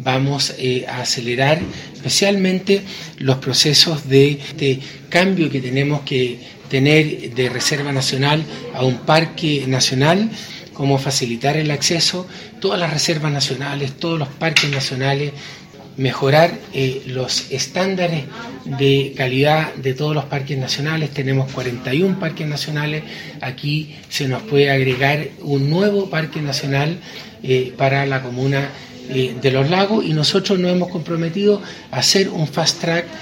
vamos a acelerar especialmente los procesos de cambio que tenemos que tener de reserva nacional a un parque nacional, cómo facilitar el acceso, todas las reservas nacionales, todos los parques nacionales, mejorar los estándares de calidad de todos los parques nacionales. Tenemos 41 parques nacionales, aquí se nos puede agregar un nuevo parque nacional para la comuna de Los Lagos, y nosotros nos hemos comprometido a hacer un fast track